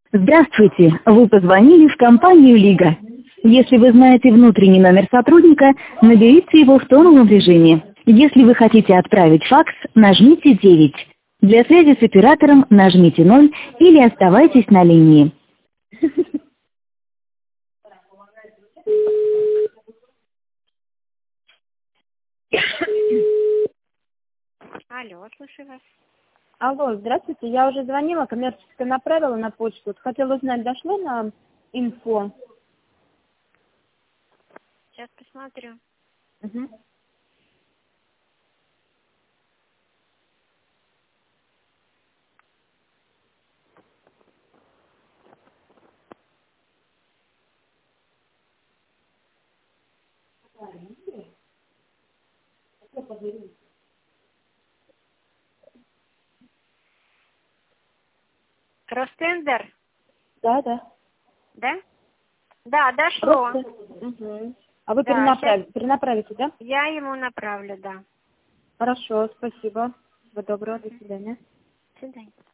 Здравствуйте, вы позвонили в компанию «Лига». Если вы знаете внутренний номер сотрудника, наберите его в тоновом режиме. Если вы хотите отправить факс, нажмите 9. Для связи с оператором нажмите 0 или оставайтесь на линии. Алло, слушаю вас. Алло, здравствуйте. Я уже звонила, коммерческое направила на почту. Хотела узнать, дошло на инфо? Сейчас посмотрю. Угу. Ростендер, Да, да. да? Да, дошло. Угу. А вы Да, перенаправите, да? Я ему направлю, да. Хорошо, спасибо. Всего доброго, до свидания. До свидания.